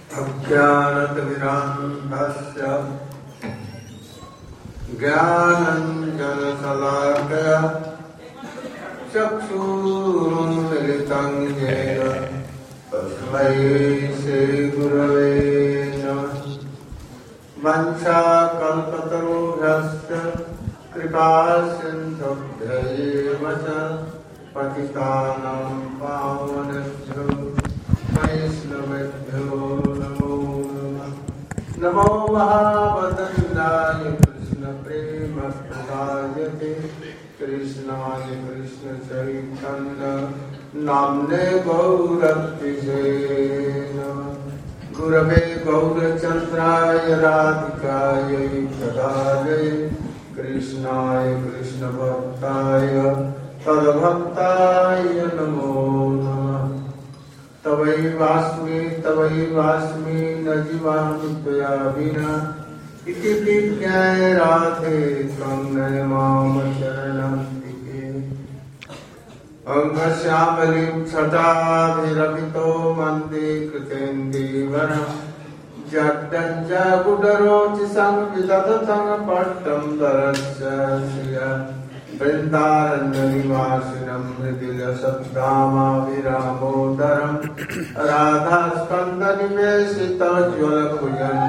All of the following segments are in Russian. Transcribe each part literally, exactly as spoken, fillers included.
Ajnanatirandhasya Jnananjanasalakaya Chakshurunmilitam yena Tasmai Shri Gurave Namah Vansha kalpatarubhyasya Kripasindhabhyayeva Patitanam pavanebhyo Vaishnavebhyo namo namah. Namo Mahavadandaya Krishna Prema Pradayate Krishnaya Krishna Chaitanya Namne Gauratise Namah. Gurave Gaurachandraya Radhikaya Tadale Krishnaya Krishna Bhaktaya Tadbhaktaya Namo Namah. Tavai Vasmi Tavai Vasmi Najivami Tvaya Vina Iti Vijnaya Radhe Tvangaya Mama Charanantike Angashyamalim Chatavirapito Mande Kritendi Varam Jaddanja Budarochi Samvidatathanga Pattam Darasya Shriya Vrindaranjanivasinam Hridila Sabdama Viramodaram Radha Skanda Nivesita Jvala Kujan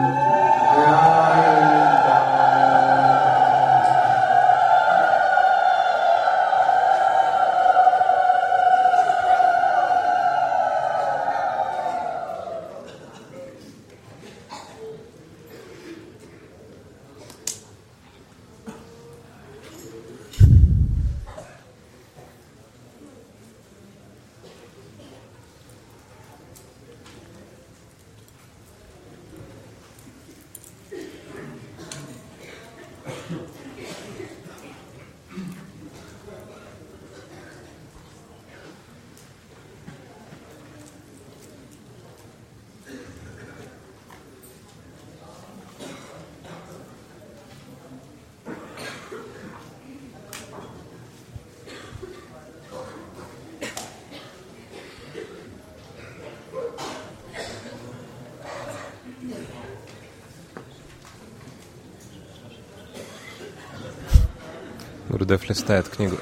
Гурудев листает книгу.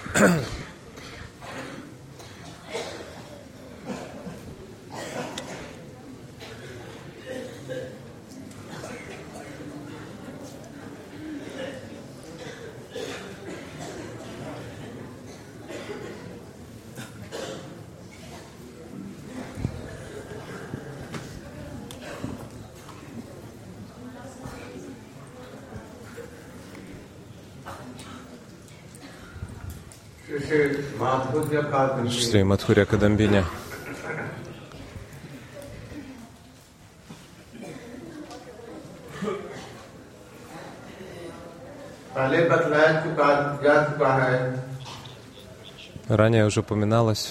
Шри Мадхурья Кадамбини. Ранее уже упоминалось,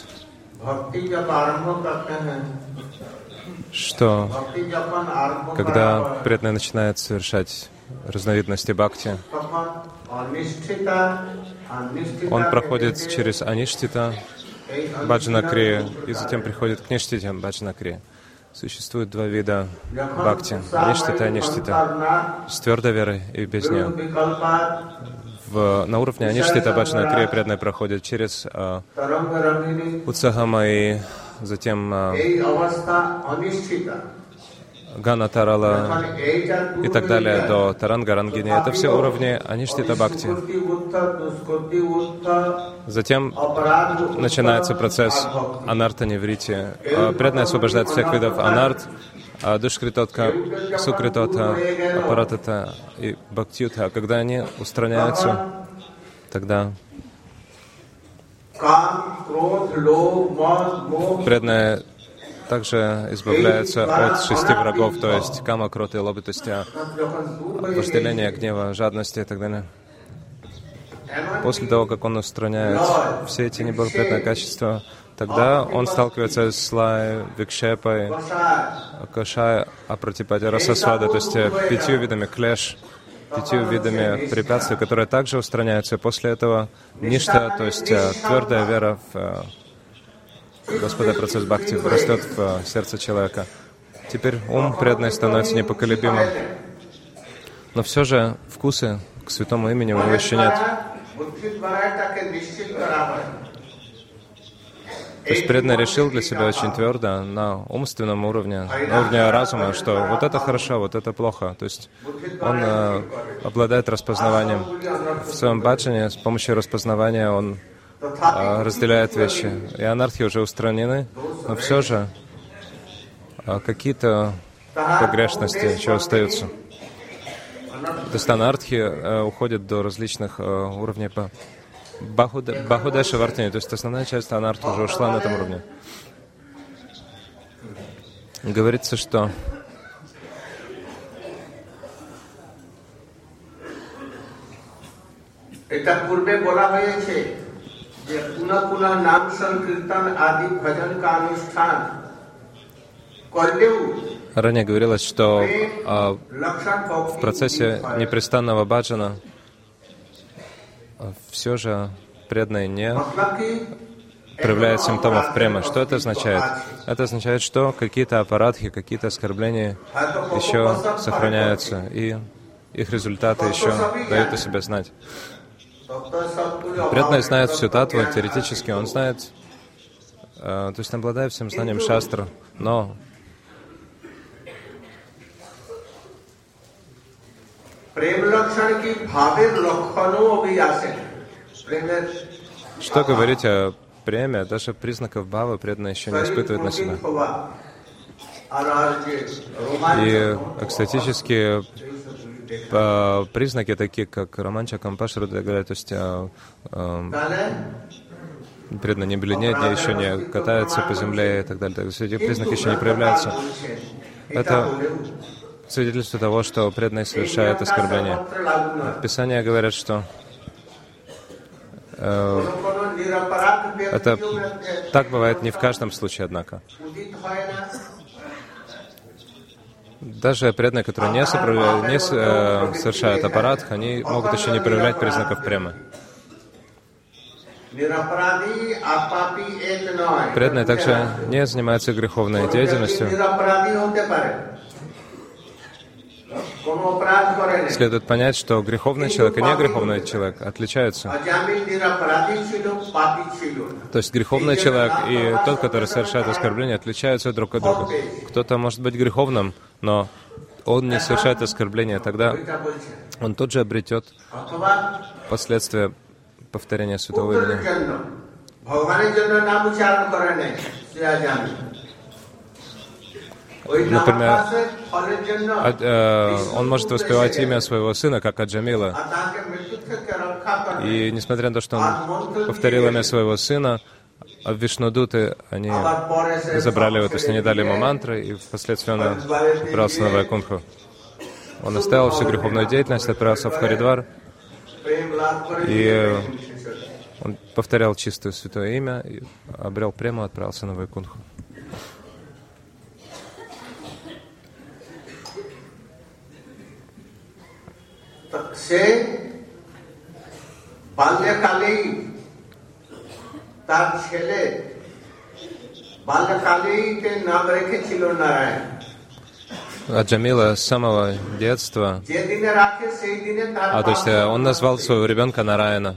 что когда преданный начинает совершать разновидности бхакти, он проходит через аништита, баджана-крия, и затем приходит к ништите, баджана-крия. Существует два вида бхакти — аништита и аништита, с твердой верой и без нее. В, на уровне аништита баджана-крия преданный проходит через а, утсахама и затем а, Гана Тарала и так далее до Таранга Рангини. Это все уровни аништита бхакти. Затем начинается процесс анарта-неврити. Преданный освобождает всех видов анарт, душкритотка, сукритота, апаратата и бхактиюта. Когда они устраняются, тогда преданные также избавляются от шести врагов, то есть кама, крота и лоби, то есть вожделения, гнева, жадности и так далее. После того, как он устраняет все эти неблагоприятные качества, тогда он сталкивается с лай, викшепой, кашай, апратипати, расасвада, то есть пятью видами клеш, пятью видами препятствий, которые также устраняются. После этого ништа, то есть твердая вера в Господа, процесс бхакти растет в сердце человека. Теперь ум преданный становится непоколебимым. Но все же вкусы к святому имени у него еще нет. То есть преданный решил для себя очень твердо на умственном уровне, на уровне разума, что вот это хорошо, вот это плохо. То есть он э, обладает распознаванием. В своем баджане с помощью распознавания он э, разделяет вещи. И анархи уже устранены, но все же э, какие-то погрешности еще остаются. То есть анархи э, уходят до различных э, уровней по Бахудеша Вартани, то есть основная часть анархи уже ушла на этом уровне. Говорится, что ранее говорилось, что а, в процессе непрестанного баджана все же преданный не проявляет симптомов премы. Что это означает? Это означает, что какие-то аппаратхи, какие-то оскорбления еще сохраняются, и их результаты еще дают о себе знать. Преданный знает всю татву, теоретически он знает, э, то есть обладает всем знанием шастра, но что говорить о преме, даже признаков бхавы преданный еще не испытывает на себе. И экстатические э, признаки, такие как романча, кампашра, то есть э, э, преданный не бледнеет, еще не катается по земле и так далее. То есть эти признаки еще не проявляются. Это свидетельство того, что преданный совершает оскорбление. Писания говорят, что э, это так бывает не в каждом случае, однако. Даже преданные, которые не, соправля... не э, совершают аппаратх, они могут еще не проявлять признаков премы. Преданные также не занимаются греховной деятельностью. Следует понять, что греховный человек и негреховный человек отличаются. То есть греховный человек и тот, который совершает оскорбление, отличаются друг от друга. Кто-то может быть греховным, но он не совершает оскорбления, тогда он тут же обретет последствия повторения святого имени. Например, он может воспевать имя своего сына, как Аджамила. И несмотря на то, что он повторил имя своего сына, Вишнудуты, они забрали его, то есть они дали ему мантры, и впоследствии он отправился на Вайкунтху. Он оставил всю греховную деятельность, отправился в Харидвар, и он повторял чистое святое имя, и обрел прему, отправился на Вайкунтху. সে বাল্যকালেই তার ছেলে বাল্যকালেই তে নাম রেখেছিল নারায়ণ। Аджамила с самого детства, а то есть он назвал своего ребенка Нараяна.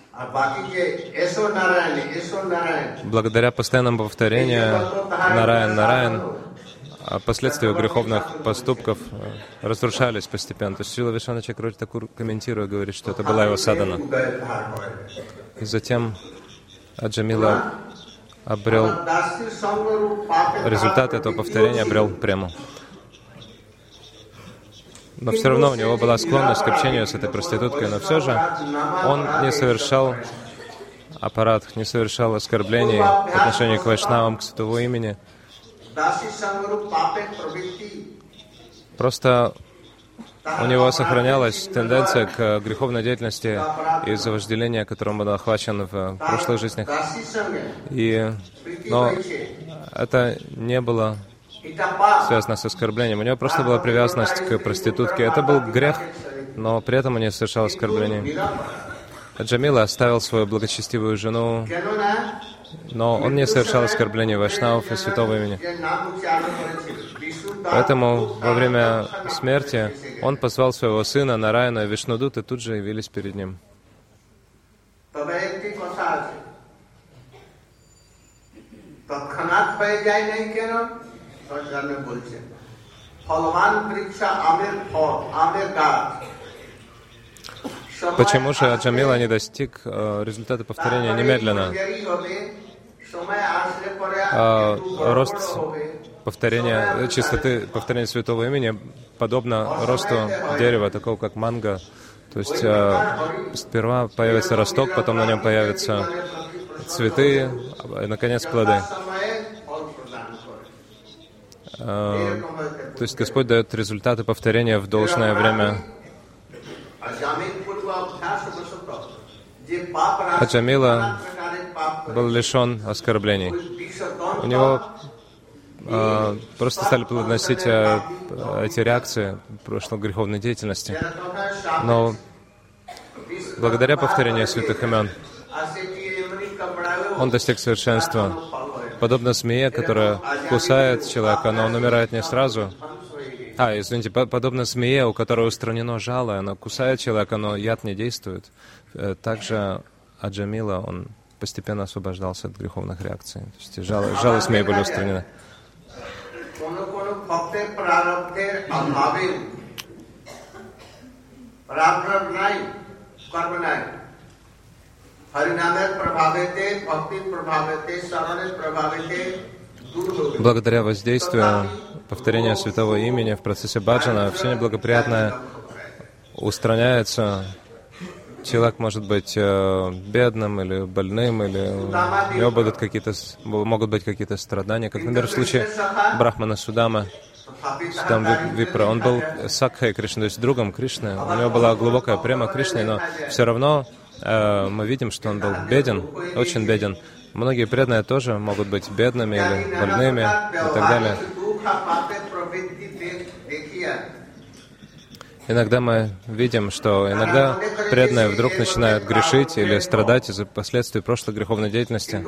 Благодаря постоянному повторению Нараян, Нараян, а последствия греховных поступков разрушались постепенно. То есть Шрила Вишванатха Чакраварти Такур, комментируя, говорит, что это была его садхана. И затем Аджамила обрел результат этого повторения, обрел прему. Но все равно у него была склонность к общению с этой проституткой, но все же он не совершал аппарат, не совершал оскорблений по отношению к вайшнавам, к святому имени. Просто у него сохранялась тенденция к греховной деятельности из-за вожделения, которым был охвачен в прошлых жизнях. И, но это не было связано с оскорблением. У него просто была привязанность к проститутке. Это был грех, но при этом он не совершал оскорблений. Аджамила оставил свою благочестивую жену, но он не совершал оскорблений вайшнавов и святого имени. Поэтому во время смерти он позвал своего сына Нараяна и Вишнудут, и тут же явились перед ним. Почему же Аджамила не достиг э, результата повторения немедленно? А, рост повторения, чистоты повторения святого имени подобно росту дерева, такого как манго. То есть э, сперва появится росток, потом на нем появятся цветы, и, наконец, плоды. Э, то есть Господь дает результаты повторения в должное время. Аджамила был лишен оскорблений. У него э, просто стали плодоносить э, эти реакции прошлой греховной деятельности. Но благодаря повторению святых имен он достиг совершенства. Подобно змее, которая кусает человека, но он умирает не сразу. А, извините, подобно змее, у которой устранено жало, она кусает человека, но яд не действует. Также Аджамила, он постепенно освобождался от греховных реакций. То есть жало, жало змеи были устранены. Благодаря воздействию повторения святого имени в процессе баджана все неблагоприятное устраняется. Человек может быть э, бедным или больным, или у него будут какие-то, могут быть какие-то страдания, как, например, в случае Брахмана Судамы, Судам Випра. Он был сакхой Кришны, то есть другом Кришны. У него была глубокая према Кришны, но все равно э, мы видим, что он был беден, очень беден. Многие преданные тоже могут быть бедными или больными и так далее. Иногда мы видим, что иногда преданные вдруг начинают грешить или страдать из-за последствий прошлой греховной деятельности.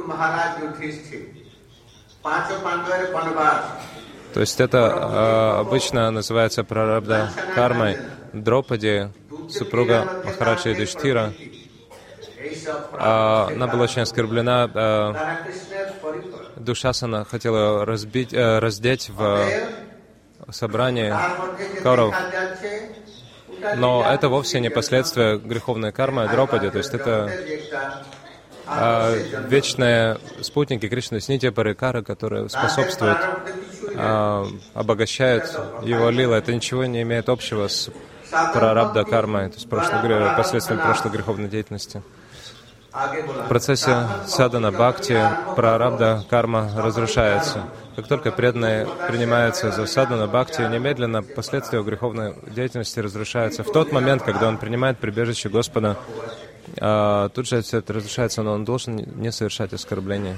То есть это э, обычно называется прарабдха кармой. Дропади, супруга Махараджа Юдхиштхира, э, она была очень оскорблена. Э, Душасана хотела разбить, э, раздеть в собрании Кауров. Но это вовсе не последствия греховной кармы Дропади, то есть это а, вечные спутники Кришны, Нитья Парикара, которые способствуют, а, обогащают его лила. Это ничего не имеет общего с прарабдха кармой, то есть прошлой, последствием прошлой греховной деятельности. В процессе садхана бхакти прарабдха карма разрушается. Как только преданные принимаются за садхана бхакти, немедленно последствия греховной деятельности разрушаются. В тот момент, когда он принимает прибежище Господа, а, тут же все это разрушается, но он должен не совершать оскорбления.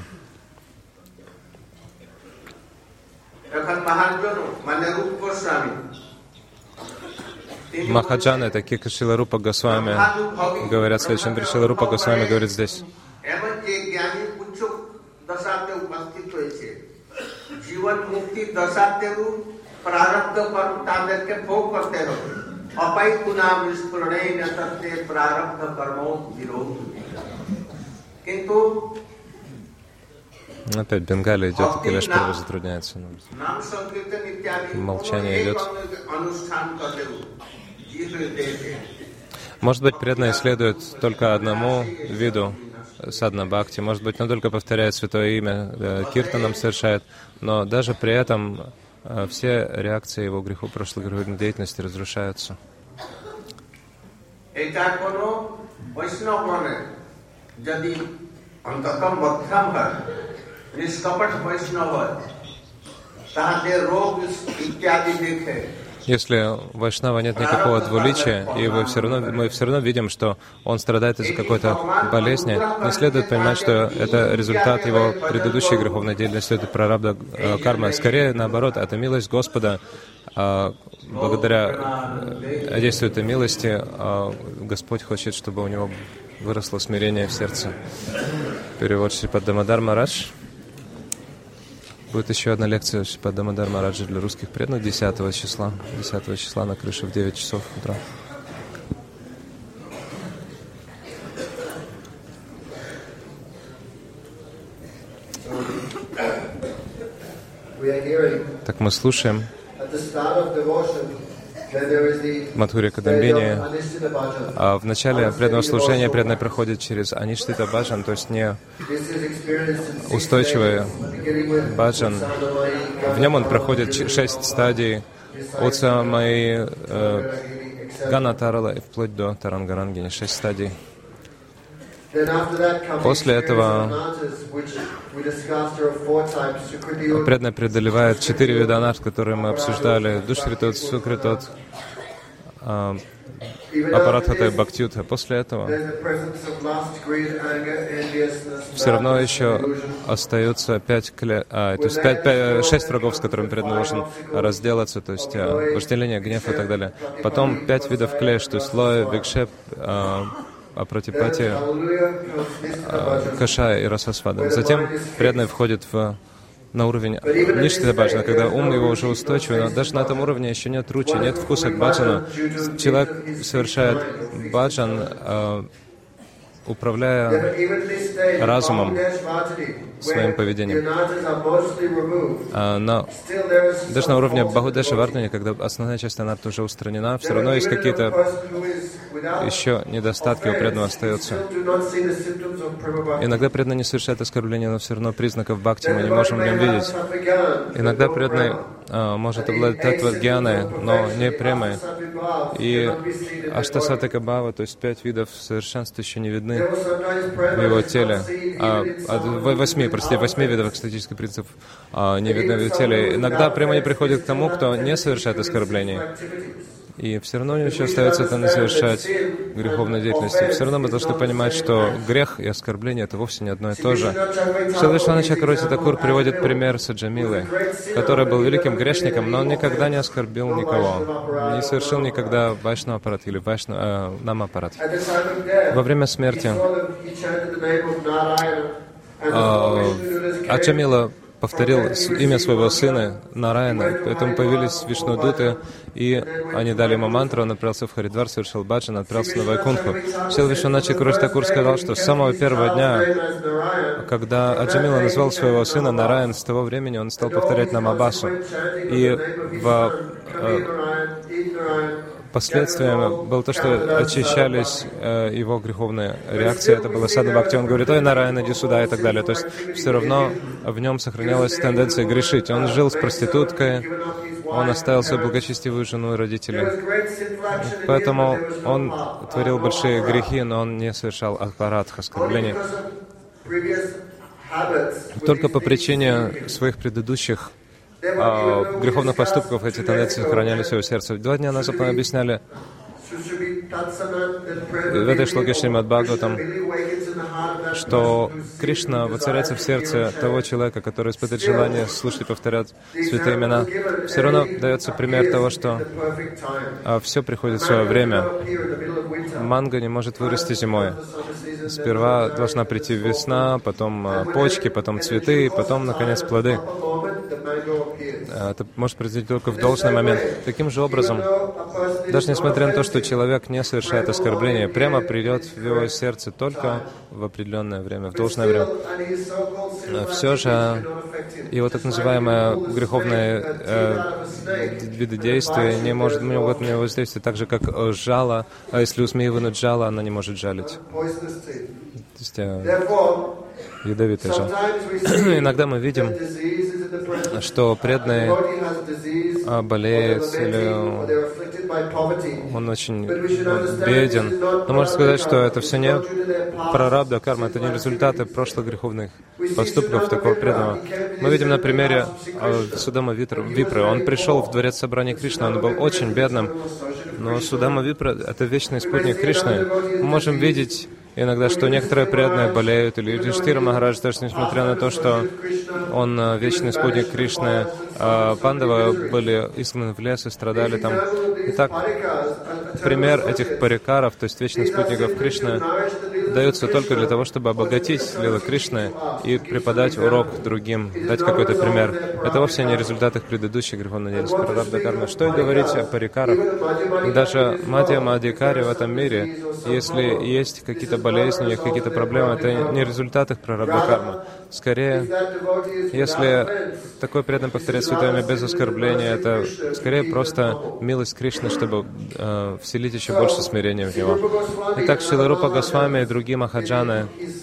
Махаджаны, такие как Шрила Рупа Госвами, говорят следующим. Шрила Рупа Госвами говорит здесь. Опять Бенгали идет, и Килеш Прабху затрудняется. Молчание идет. Может быть, преданные следуют только одному виду садхана бхакти, может быть, он только повторяет святое имя, киртаном совершает, но даже при этом все реакции его греху, прошлой греховной деятельности разрушаются. Если у Вайшнава нет никакого двуличия, и вы все равно, мы все равно видим, что он страдает из-за какой-то болезни, не следует понимать, что это результат его предыдущей греховной деятельности, это прарабдха карма. Скорее, наоборот, это милость Господа. Благодаря действию этой милости Господь хочет, чтобы у него выросло смирение в сердце. Перевод Шрипад Дамодар Махарадж. Будет еще одна лекция по Дамодар Махараджи для русских преданных десятого числа. десятого числа на крыше в девять часов утра. Так мы слушаем Мадхурья Кадамбини, а в начале преданного служения преданный проходит через Аништита баджан, то есть не устойчивый баджан. В нем он проходит шесть стадий от самой э, Гана Тарала и вплоть до Тарангарангини, шесть стадий. После этого преданный преодолевает четыре вида анарт, которые мы обсуждали: Душкритот, Сукритот, Апарадхата и Бхактиюта. После этого все равно еще остается пять, кле... а, то есть пять, пять, шесть врагов, с которыми преданный должен разделаться, то есть а, вожделение, гнев и так далее. Потом пять видов клеш, то есть лоя, викшеп, а, Апратипати, Кашая и Расасвада. Затем преданный входит в, на уровень Ништита баджана, когда ум его уже устойчивый, но даже на этом уровне еще нет ручи, нет вкуса к баджану. Человек совершает баджан, э, управляя разумом, своим поведением. А, но даже на уровне Бахудеша Вардхани, когда основная часть анарты уже устранена, все равно есть какие-то еще недостатки у преданного остаются. Иногда преданный не совершает оскорбления, но все равно признаков бхакти мы не можем в нем видеть. Иногда преданный а, может обладать татвагьяной, но не премой. И аштасатика бхава, то есть пять видов совершенства, еще не видны в его теле. А, а, восьми, простите, восьми видов экстатических принципов а, не видны в его теле. Иногда прямо не приходит к тому, кто не совершает оскорблений. И все равно у него еще остается это не совершать греховной деятельности. Все равно мы должны понимать, что грех и оскорбление — это вовсе не одно и то же. Шрила Вишванатха Чакраварти Такур приводит пример Саджамилы, который был великим грешником, но он никогда не оскорбил никого, не совершил никогда вайшнава-аппарат или вайшна, э, нама-аппарат. Во время смерти э, Аджамила повторил имя своего сына Нараяна, поэтому появились Вишнудуты, и они дали ему мантру, он отправился в Харидвар, совершил баджан, отправился на Вайкунху. Шрила Вишванатха Чакраварти Такур сказал, что с самого первого дня, когда Аджамила назвал своего сына Нараян, с того времени он стал повторять Намабасу. И в последствием было то, что очищались э, его греховные реакции. Это было садха бхакти. Он говорит: ой, Нараян, иди сюда, и так далее. То есть все равно в нем сохранялась тенденция грешить. Он жил с проституткой, он оставил свою благочестивую жену и родителей. Поэтому он творил большие грехи, но он не совершал аппарадх, оскорблений. Только по причине своих предыдущих А, греховных поступков эти тенденции сохранялись в его сердце. Два дня назад мы объясняли в этой шлоке Шримад Бхагаватам, что Кришна воцаряется в сердце того человека, который испытывает желание слушать и повторять святые имена. Все равно дается пример того, что а, все приходит в свое время. Манго не может вырасти зимой. Сперва должна прийти весна, потом а, почки, потом цветы, потом, наконец, плоды. Это может произойти только в должный момент. Таким же образом, даже несмотря на то, что человек не совершает оскорбления, прямо придет в его сердце только в определенное время, в должное время. Все же его так называемое греховное э, виды действия не может, не могут на него воздействовать, так же как жало. А если у змеи вынуть жало, она не может жалить. То есть э, ядовитое жало. Иногда мы видим, что преданный болеет или он очень беден. Но можно сказать, что это все не прарабдха карма, это не результаты прошлых греховных поступков такого преданного. Мы видим на примере Судама Випры. Он пришел в дворец собрания Кришны, он был очень бедным, но Судама Випра — это вечный спутник Кришны. Мы можем видеть иногда, что некоторые преданные болеют, или Юдхиштхира Махарадж, даже несмотря на то, что он вечный спутник Кришны, пандавы были изгнаны в лес и страдали там. Итак, пример этих парикаров, то есть вечных спутников Кришны, даются только для того, чтобы обогатить Лилу Кришны и преподать урок другим, дать какой-то пример. Это вовсе не результат их предыдущих греховных действий, прарабдха кармы. Что и говорить о парикарах? Даже Мадьяма Адхикари в этом мире, если есть какие-то болезни, у них какие-то проблемы, это не результат их прарабдха кармы. Скорее, если такой преданный повторяет святое имя без оскорбления, это скорее просто милость Кришны, чтобы э, вселить еще больше смирения в него. Итак, Шрила Рупа Госвами и другие махаджаны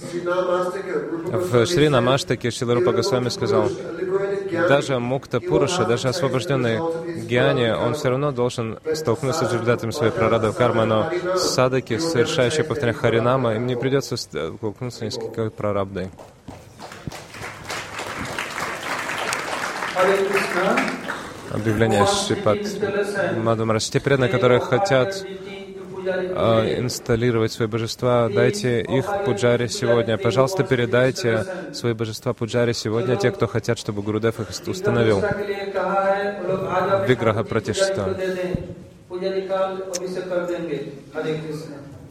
в Шри Намаштаке Шрила Рупа Госвами сказал, даже мукта Пуруша, даже освобожденный гьяни, он все равно должен столкнуться с результатами своей прарабдха кармы, но садаки, совершающие повторение Харинама, им не придется столкнуться ни с какой прарабдой. Объявление Шрипад Мадхумараш. Те преданные, которые хотят э, инсталлировать свои божества, дайте их пуджаре сегодня. Пожалуйста, передайте свои божества пуджаре сегодня, те, кто хотят, чтобы Гурудев их установил. Виграха Пратиштха.